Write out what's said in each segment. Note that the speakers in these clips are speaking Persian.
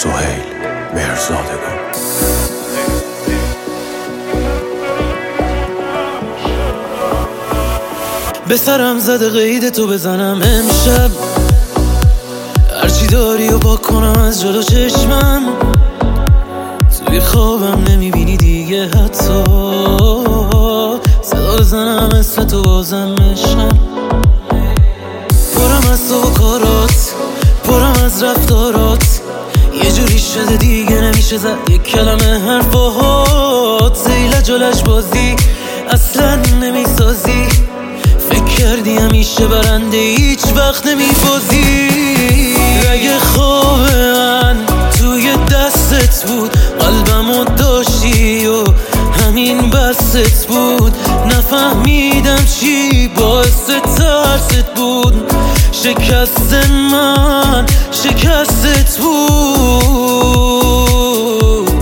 سهیل مهرزادگان. به سرم زده قید تو بزنم امشب، هرچی داری و پاک کنم از جلو چشمم. توی خوابم نمیبینی دیگه حتی، صدا بزنم اسم تو بازم عشقم. پرم از تو و کارات، پرم از رفتارات، یه جوری شده دیگه نمیشه زد یک کلمه حرفات. زیل جلش بازی اصلا نمیسازی، فکر کردی همیشه برنده هیچ وقت نمیبازی. اگه خواب من توی دستت بود، قلبمو داشتی و همین بست بود. نفهمیدم چی باعث ترست بود، شکست من شکستت بود.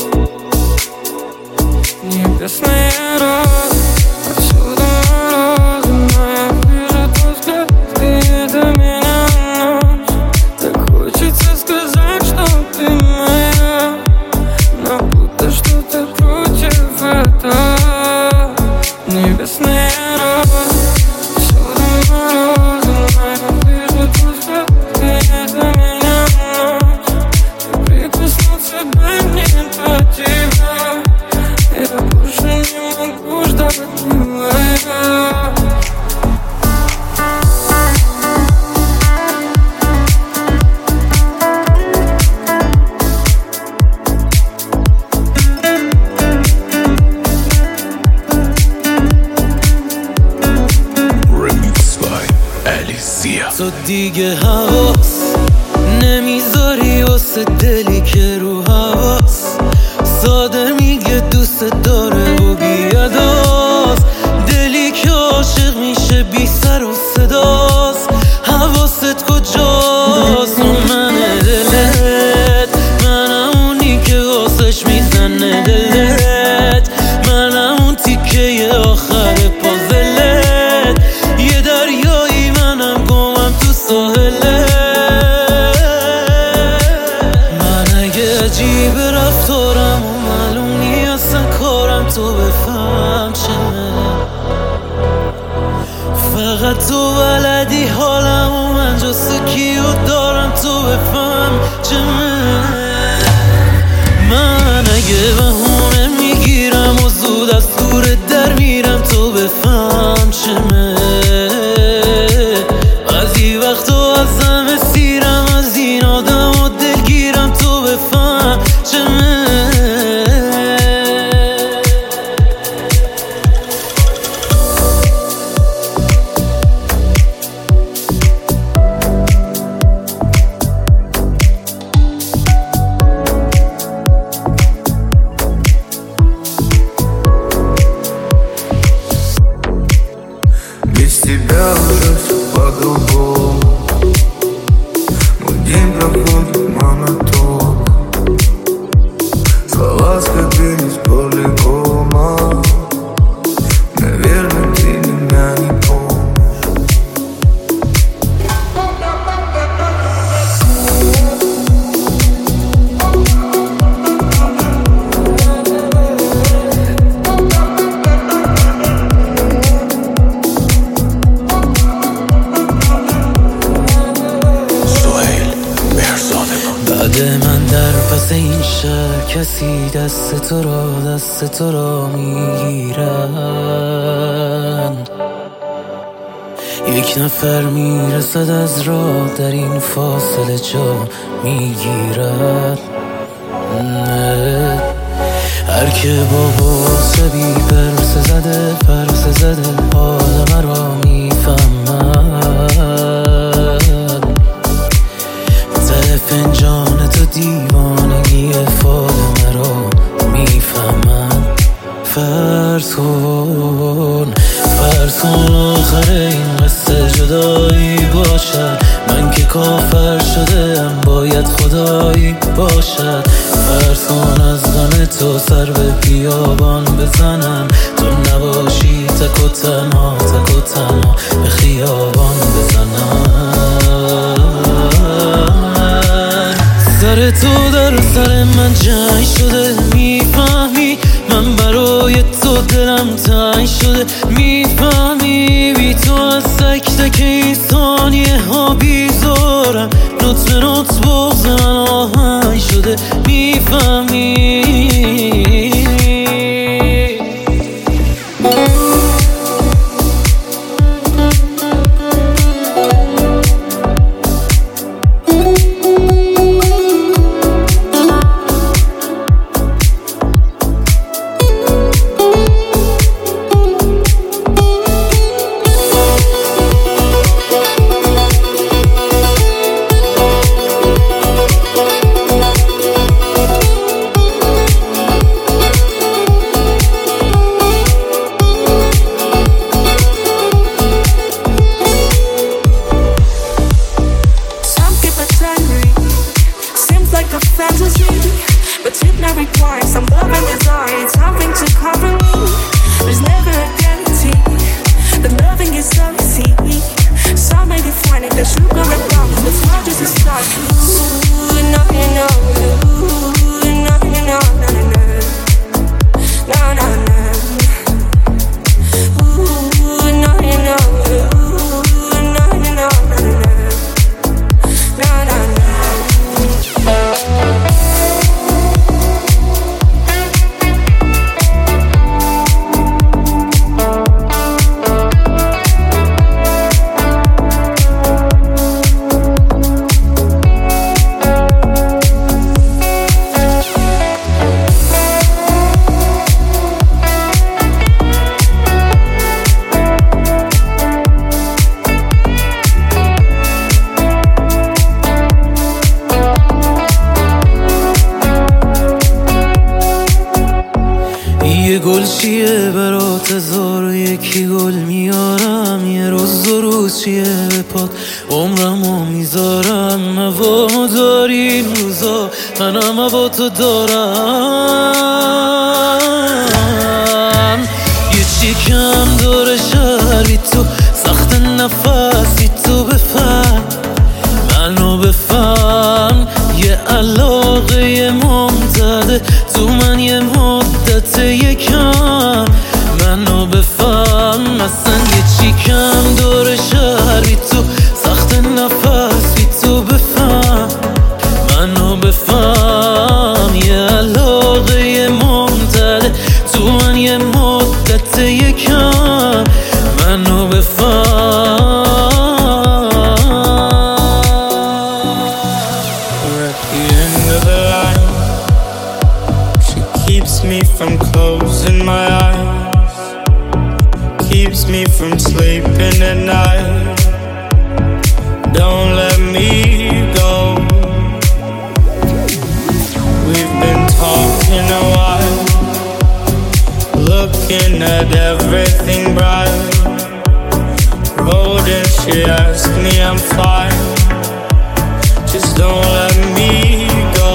تو دیگه حواس نمیذاری واسه دلی که رو حواس، ساده میگه دوست داره و بیاداست. دلی که عاشق میشه بی سر و صداست، حواست کجاست؟ من دلت، منم اونی که واسش میزنه دلت، منم اون تیکه آخر پازلت. یه دریایی منم گمم تو ساحله. من اگه عجیب رفتارم و معلوم نیست کارم، تو بفهم چمه. فقط تو بلدی حالم و من جست کیو دارم، تو بفهم چمه. من اگه بهونه میگیرم و زود از دور در میرم، تو بفهم چمه. بعضی وقتا ازم اسیرم، از این آدم و دلگیرم، تو بفهم چمه. Без тебя уже все по-другому, мой день проходит монотонно. Слова скопились полигома, наверное, ты меня не помнишь. بعد من در پس این شهر کسی دست تو را میگیرن. یک نفر میرسد از راه، در این فاصله جا میگیرد. هر که با باسه بی پرس زده حال مرا میفهمد. ته فنجان تو دیوانگی فال مرا میفهمد. فرض کن آخر این قصه جدایی باشد، من که کافر شده ام باید خدایی باشد. فرض کن از غم تو سر به بیابان بزنم، تو نباشی تک و تنها به خیابان بزنم. سر مثل تو در سر من جنگ شده. میفهمی من برای تو دلم تنگ شده. میفهمی بی تو از تک تک این ثانیه ها بیزارم. نوت به نوت بغض من آهنگ شده. میفهمی but it now requires some love and desire, something to cover me. There's never a guarantee that loving is so easy. Some may define it as sugar and rum, but it's not just a start. Ooh, no, you know, ooh, no, you know, no, no, no, no, no, no. Ooh, no, you know, ooh, no, you know, no, no, no, no, no, no. یه گل چیه برات 1001 گل میارم. یه روز دو روز چیه به پات عمرمو میذارم. هوا داری این روزا منم هوا تو دارم. یه چی کم داره شهر بی تو سخت نفس بی تو بفهم منو بفهم. یه علاقه ممتده تو من یه مدت یکم منو بفهم. مثلا یه چی کم داره شهر بی تو سخت نفس بی تو بفهم منو بفهم. یه علاقه ممتده تو من یه مدت یکم منو بفهم. Keeps me from closing my eyes, keeps me from sleeping at night. Don't let me go. We've been talking a while, looking at everything bright. Road and she asked me I'm fine, just don't let me go.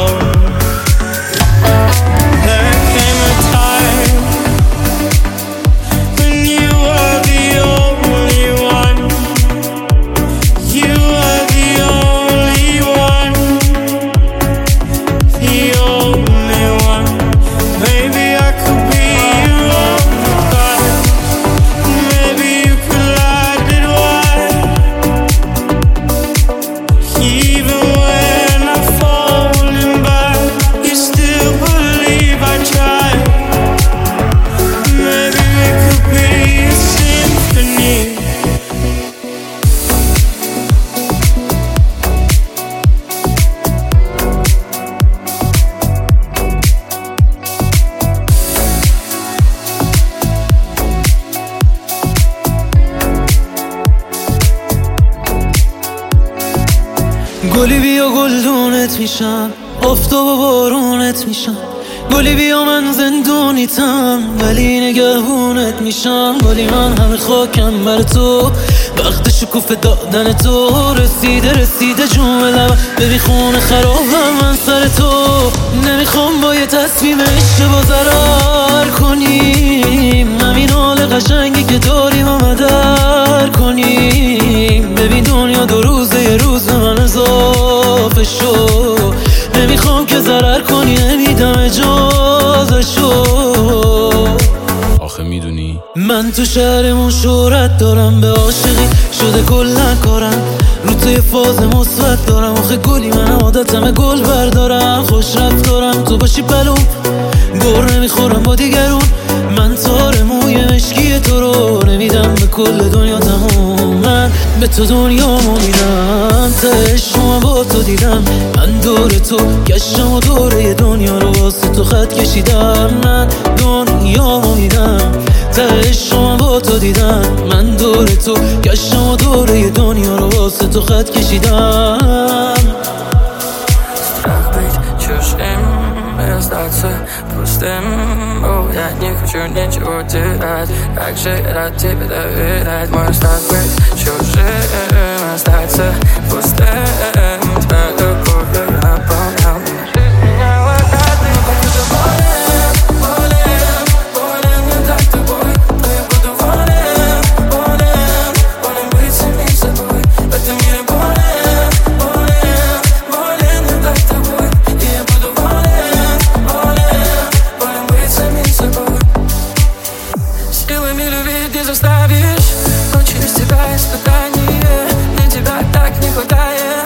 گلی بیا گلدونت میشم، آفتاب و بارونت میشم. گلی بیا من زندونیتم ولی نگهونت میشم. گلی من همه خاکم بر تو، وقت شکوفه دادن تو رسیده جون لبم. ببین خونه خرابم من سر تو، نمیخوام با یه تصمیم اشتباه ضرر کنیم. همین حال قشنگی که داریم و مدر کنیم. ببین دنیا 2 روزه، یه روز به من اضافه شو. نمیخوام من تو شهرمون شهرت دارم، به عاشقی شده کلن کارم، رو توی فاز مثبت دارم. آخه گلی من عادتمه گل بردارم، خوش رفتارم تو باشی پلوم، گر نمیخورم با دیگرون. من تار موی مشکی تو رو نمیدم به کل دنیا تموم. من به تو دنیامو میدم، تهشم با تو دیدم. من دور تو گشتم و دوره دنیا رو واسه تو خط کشیدم. من دنیامو میدم، تهشم با تو دیدم. من دور تو گشتم و دوره دنیا رو واسه تو خط کشیدم. Остаться пустым. Я не хочу ничего терять, как же рад тебе доверять. Мой страх быть чужим, остаться пустым. Твоя любовь наполнял меня. Заставишь, но через тебя испытание. Мне тебя так не хватает.